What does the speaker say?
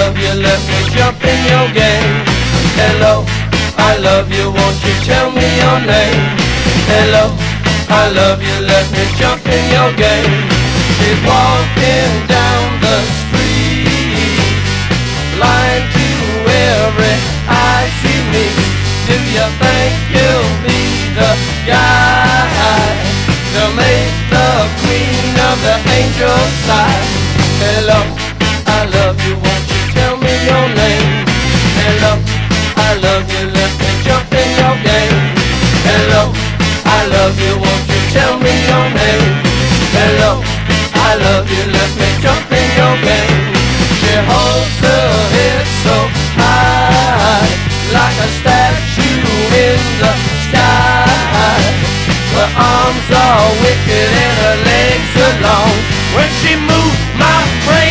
love you, let me jump in your game. Hello, I love you, won't you tell me your name? Hello, I love you, let me jump in your game. She's walking down the street, blind to every eye she meets. Do you think you'll be the guy to make the queen of the angels sigh? Hello, I love you, won't you tell me your name? Hello, I love you, let me jump in your game. Hello, I love you, won't you tell me your name? Hello, I love you, let me jump in your game. She holds her head so high, like a statue in the sky. Her arms are wicked and her legs are long. When she moves, my brain